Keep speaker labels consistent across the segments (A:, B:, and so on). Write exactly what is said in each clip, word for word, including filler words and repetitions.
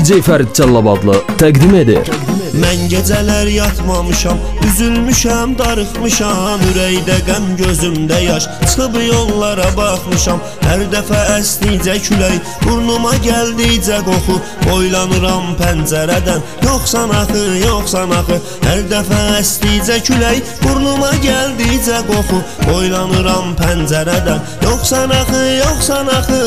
A: D J Fərid Cəllabadlı təqdim edir.
B: Mən gecələr yatmamışam, üzülmüşəm, darıxmışam, ürəkdə qəm, gözümdə yaş, çıxıb yollara baxmışam. Hər dəfə əsdikcə külək, burnuma gəldikcə qoxu, boylanıram pəncərədən, yoxsan axı, yoxsan axı. Hər dəfə əsdikcə külək, burnuma gəldikcə qoxu, boylanıram pəncərədən, yoxsan axı, yoxsan axı.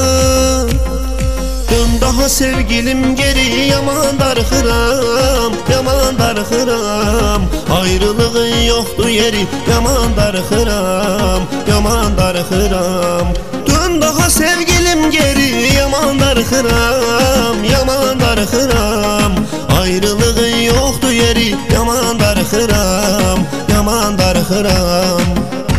B: Dön daha sevgilim geri, yaman darıxıram, yaman darıxıram. Ayrılığın yoxdur yeri, yaman darıxıram, yaman darıxıram. Dön daha sevgilim geri, yaman darıxıram, yaman darıxıram. Ayrılığın yoxdur yeri, yaman darıxıram, yaman darıxıram.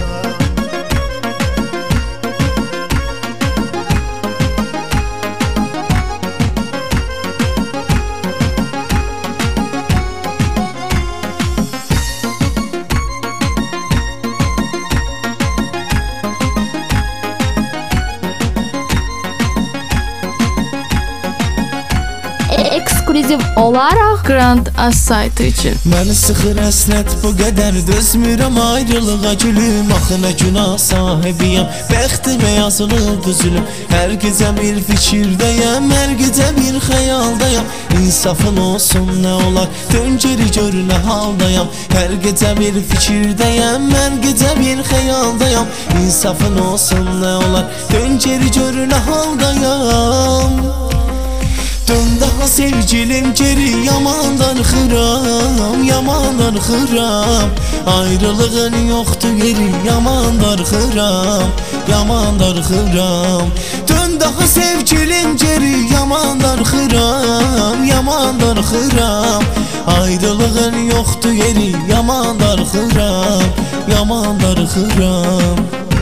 C: Ekskluziv olaraq Grand Az saytı üçün.
D: Məni sıxır əsnət bu qədər, dözmürəm ayrılığa gülüm. Axı nə günah sahibiyəm, bəxtimə yazılıb üzülüm. Hər gecə bir fikirdəyəm, hər gecə bir xəyaldayam. İnsafın olsun nə olar, dön geri gör nə haldayam. Hər gecə bir fikirdəyəm, hər gecə bir xəyaldayam. İnsafın olsun nə olar, dön geri gör nə haldayam. Dön daha sevgilim geri, yaman darıxıram, yaman darıxıram. Ayrılığın yoxdur yeri, yaman darıxıram, yaman darıxıram. Dön daha sevgilim geri, yaman darıxıram, yaman darıxıram. Ayrılığın yoxdur yeri, yaman darıxıram, yaman darıxıram.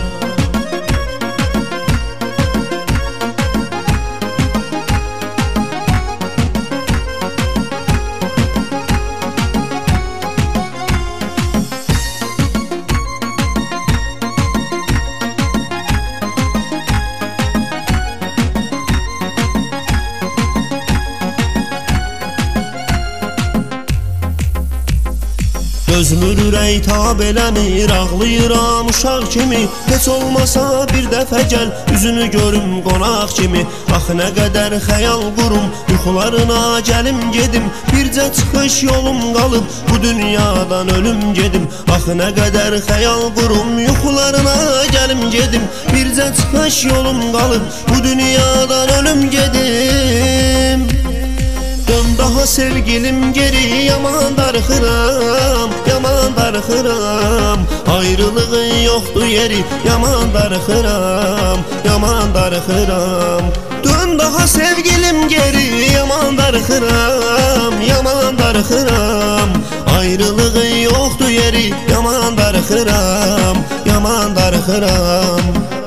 B: Gözmür ürək tab eləmir, ağlayıram uşaq kimi. Heç olmasa bir dəfə gəl, üzünü görüm qonaq kimi. Axı nə qədər xəyal qurum, yuxularına gəlim gedim. Bircə çıxış yolum qalıb, bu dünyadan ölüm gedim. Axı nə qədər xəyal qurum, yuxularına gəlim gedim. Bircə çıxış yolum qalıb, bu dünyadan ölüm gedim. Dön daha sevgilim geri, yaman darıxıram, yaman darıxıram. Ayrılığın yoxdur yeri, yaman darıxıram, yaman darıxıram. Dön daha sevgilim geri, yaman darıxıram, yaman darıxıram. Ayrılığın yoxdur yeri, yaman darıxıram, yaman darıxıram.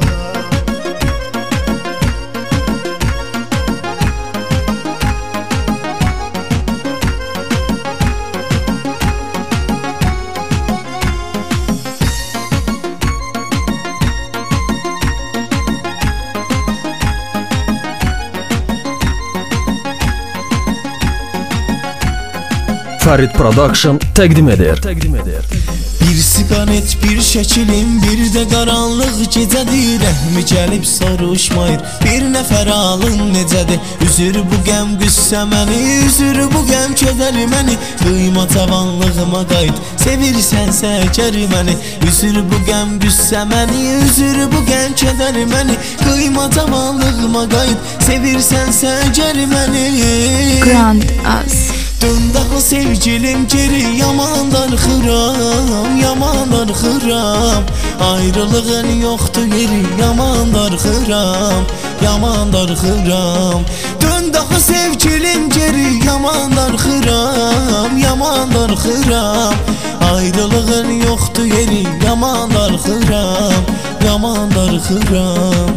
A: Fərid Production təqdim edir.
D: Bir siqaret, bir şəkilim, bir də qaranlıq gecədir. Rəhmi gəlib soruşmayır, bir nəfər alın necədir. Üzür bu qəm qüssə məni, üzür bu qəm kədər məni. Qıyma cavanlığıma qayıt, sevirsənsə gər məni. Üzür bu qəm qüssə məni, üzür bu qəm kədər məni. Qıyma cavanlığıma qayıt, sevirsənsə gər məni.
C: Grand Az.
D: Dön daha sevgilim geri, yaman darıxıram, yaman darıxıram. Ayrılığın yoxdur yeri, yaman darıxıram, yaman darıxıram. Dön daha sevgilim geri, yaman darıxıram, yaman darıxıram. Ayrılığın yoxdur yeri, yaman darıxıram, yaman darıxıram.